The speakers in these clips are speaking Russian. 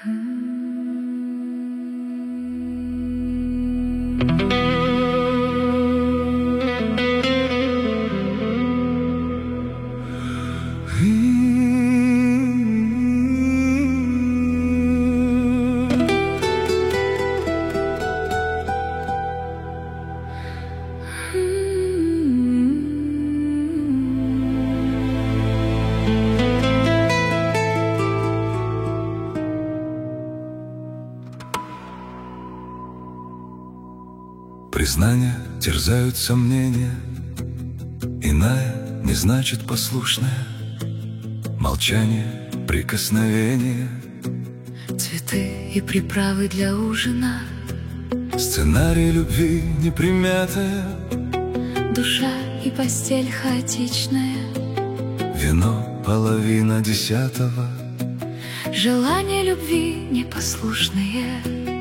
Признания терзают сомнения, иная не значит послушная. Молчание, прикосновение, цветы и приправы для ужина, сценарий любви непримятая, душа и постель хаотичная, вино половина десятого, желания любви непослушные.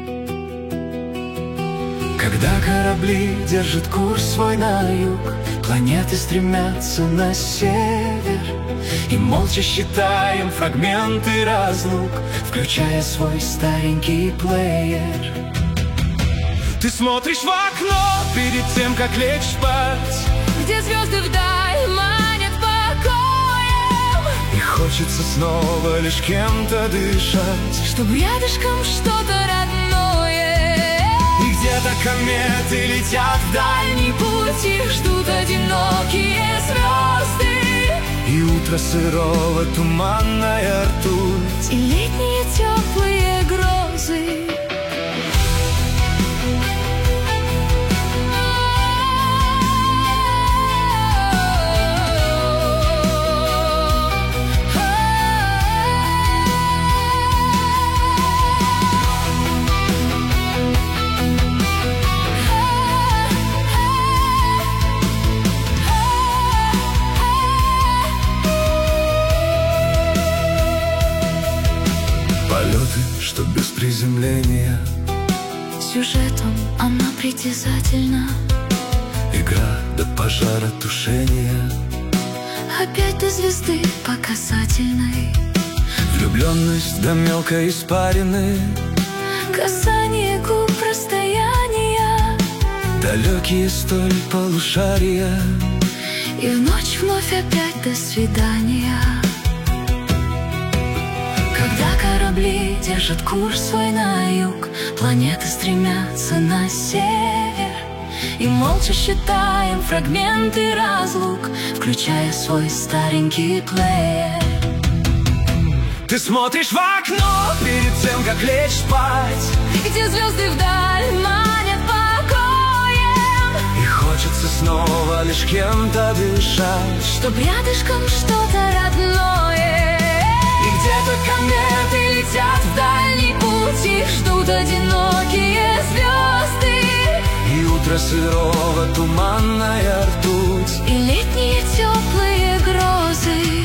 Когда корабли держат курс свой на юг, планеты стремятся на север, и молча считаем фрагменты разлук, включая свой старенький плеер. Ты смотришь в окно перед тем, как лечь спать, где звезды вдаль манят покоем, и хочется снова лишь кем-то дышать, чтоб рядышком что-то родное. И где-то кометы летят в дальний путь, их ждут одинокие звезды, и утро сырого туманная ртуть, и летние теплые грозы. полеты, что без приземления, Сюжетом она притязательна, игра до пожара тушения, опять до звезды по касательной, влюбленность до мелкой испарины, касание губ расстояния, далекие столь полушария, и в ночь вновь опять до свидания. Когда корабли держат курс свой на юг, планеты стремятся на север, и молча считаем фрагменты разлук, включая свой старенький плеер. Ты смотришь в окно перед тем, как лечь спать, где звезды вдаль манят покоем, и хочется снова лишь кем-то дышать, чтоб рядышком что-то родное. и где-то кометы летят в дальний путь, их ждут одинокие звезды, и утро сырого туманная ртуть, и летние теплые грозы.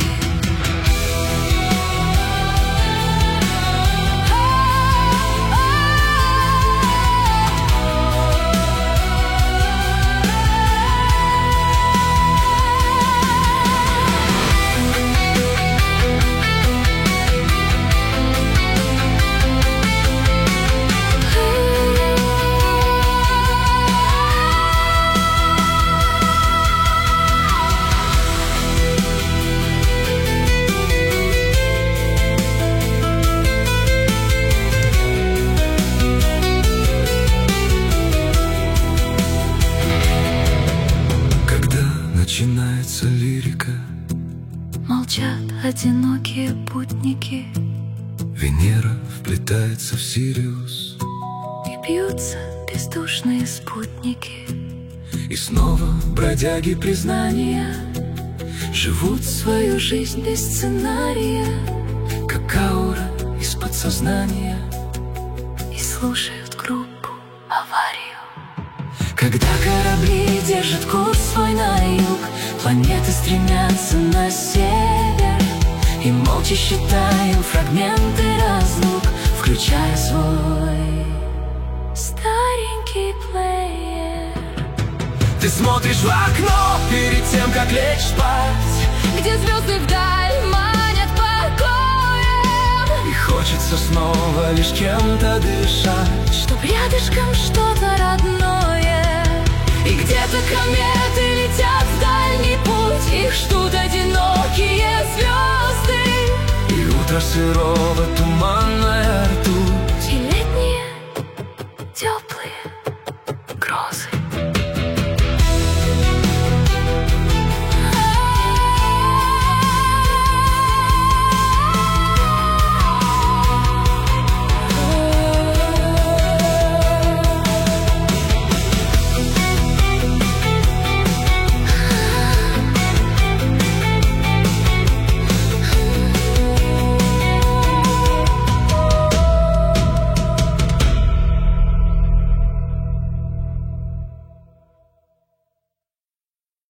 начинается лирика, Молчат одинокие путники, Венера вплетается в Сириус, и бьются бездушные спутники, и снова бродяги признания живут свою жизнь без сценария, как аура из подсознания, и слушают группу «Аварию». Когда Корабли держат курс свой на юг, планеты стремятся на север, и молча считаем фрагменты разлук, включая свой старенький плеер. ты смотришь в окно перед тем, как лечь спать, где звезды вдаль манят покоем, и хочется хочется снова лишь кем-то дышать, чтоб рядышком что-то родное. И где-то кометы летят в дальний путь, их ждут одинокие звезды. и утро сырое